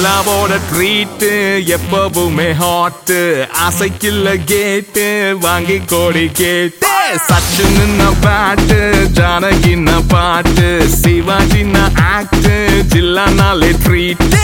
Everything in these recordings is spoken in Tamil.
ஜில்லாவோட ட்ரீட்டு எப்பவுமே ஹாட்டு ஆசைக்குள்ள கேட்டு வாங்கி கோடி கேட்டு சச்சின் பேட்டு ஜானகின்ன பாட்டு சிவாஜின்ன ஆக்ட் ஜில்லானாலே ட்ரீட்டு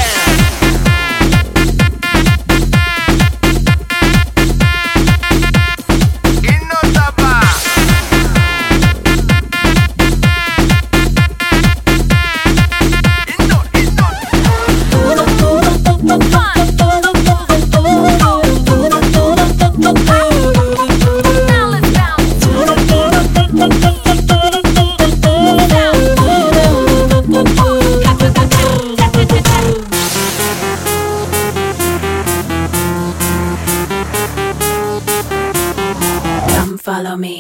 Follow me.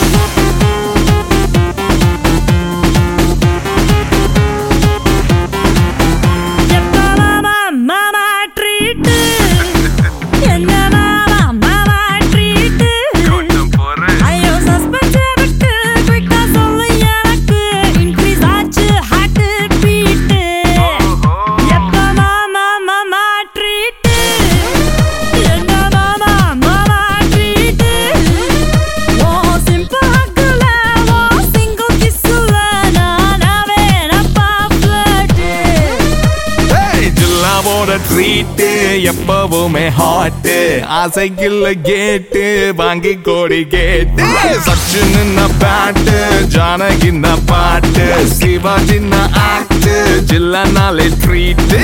ட்ரீட்டு எப்பவுமே ஹாட்டு ஆசைக்குள்ள கேட்டு வாங்கி கோடி கேட்டு சச்சின் பேட்டு ஜானகின்ன பாட்டு சிவாஜின்ன ஆக்ட் ஜில்லானாலே ட்ரீட்டு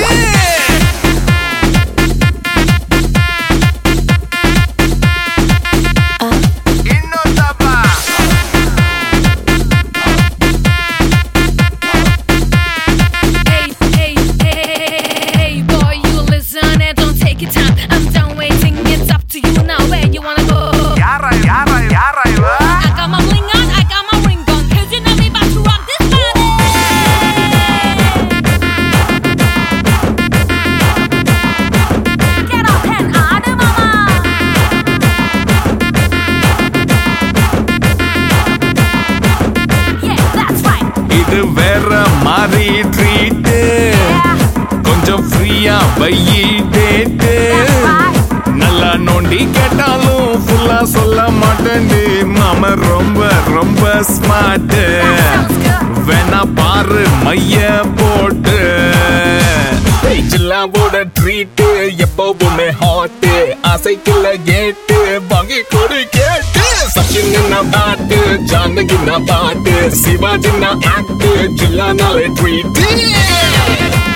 வேற மாதிரி ட்ரீட்டு கொஞ்சம் ஃப்ரீயா வையி டேட்டு நல்லா நோண்டி கேட்டாலும் ஃபுல்லா சொல்ல மாட்டேன்டி மாம ரொம்ப ரொம்ப ஸ்மார்ட் வேணா பாரு மைய போட்டு ஜில்லாவோட ட்ரீட்டு எப்பவுமே ஹாட்டு ஆசைக்குள்ள கேட்டு வாங்கி கொடு கேட்டு சச்சின் பாட்டு ஜானகின்ன பாட்டு சிவாஜின்ன ஆக்ட் ஜில்லானாலே ட்ரீட்டு